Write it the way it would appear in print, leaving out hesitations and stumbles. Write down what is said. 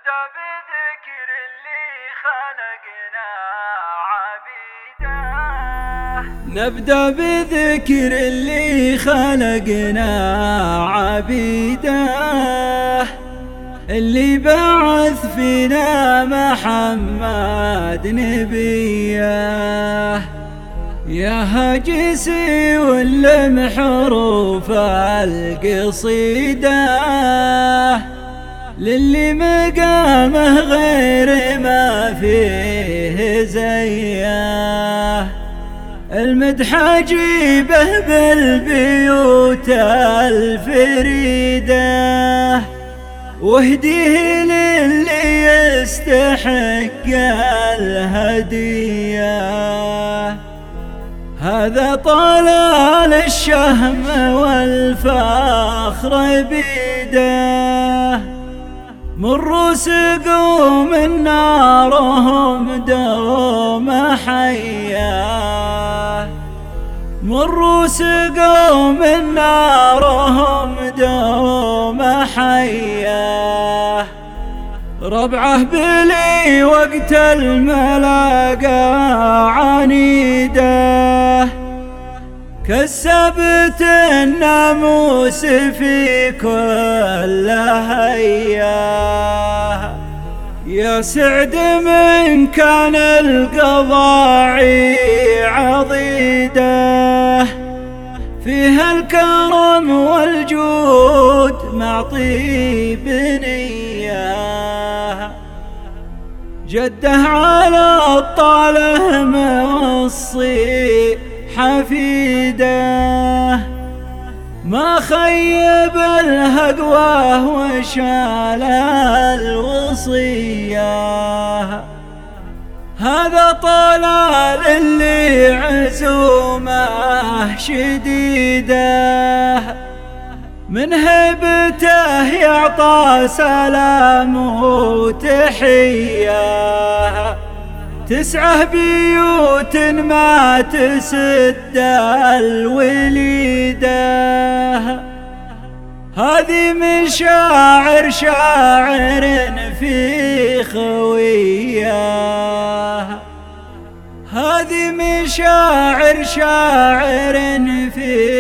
بذكر اللي خلقنا عبيده. نبدأ بذكر اللي خلقنا عبيده، اللي بعث فينا محمد نبيه. يا هاجسي واللم حروف القصيدة، للي مقامه غير ما فيه زيه. المدح أجيبه بالبيوت الفريدة، واهديه للي يستحق الهدية. هذا طلال الشهم والفخر بيده، مروا سقوا من نارهم دوم حياه. مروا سقوا من نارهم دوم حياه. ربعه بلي وقت الملاقى عنيده، كالسبت الناموس في كل هياه. يا سعد من كان القضاعي عضيده، فيها الكرم والجود مع طيب نياه. جده على الطاله موصي حفيده، ما خيب الهقوه وشال الوصيه. هذا طلال اللي عزومه شديده، من هيبته يعطى سلام وتحيه. 9 بيوت ما تسد الوليده، هذه من شاعر في خويه. هذه من شاعر في